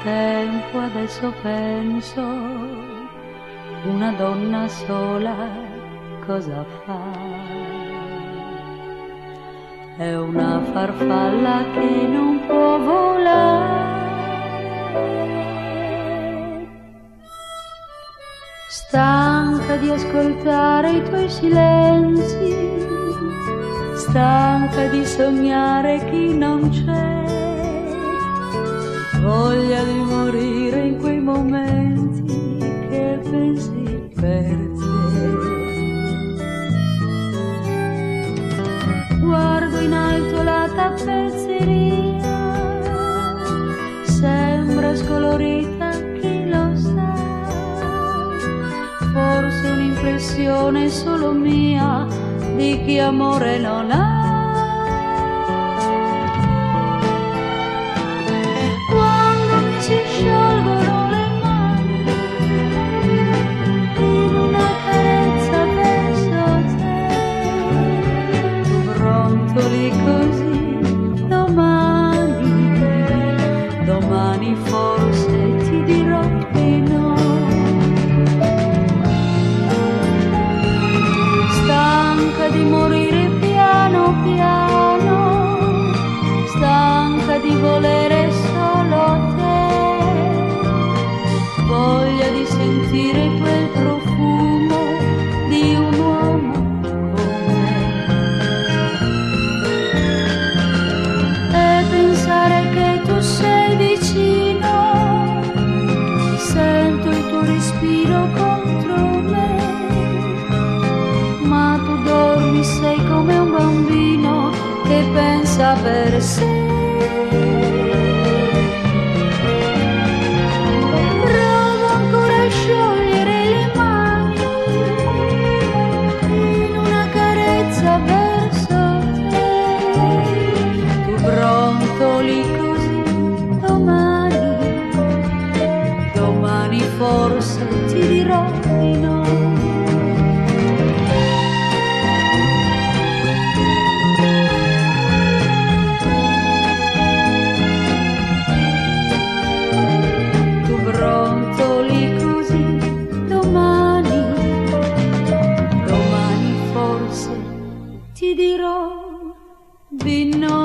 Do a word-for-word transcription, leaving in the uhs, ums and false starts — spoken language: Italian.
tempo adesso penso, una donna sola cosa fa? È una farfalla che non può volare, stanca di ascoltare i tuoi silenzi, stanca di sognare chi non c'è, voglia di morire in quei momenti che pensi per te. Guardo in alto la tappezzeria, sembra scolorita, chi lo sa, forse un'impressione solo mia di chi amore non ha. Quando mi si sciolgono le mani in una carezza verso te, tu brontoli così, domani, domani forse ti dirò di no. Stanca di morire piano piano, stanca di volere solo te, voglia di sentire quel profumo di un uomo come me, e pensare che tu sei vicino, sento il tuo respiro contro me, ma tu dormi, sei come un bambino che pensa per sé. Provo ancora a sciogliere le mani in una carezza verso te, tu brontoli così, domani, domani forse ti dirò di no. Brontoli così, domani, domani forse ti dirò di no.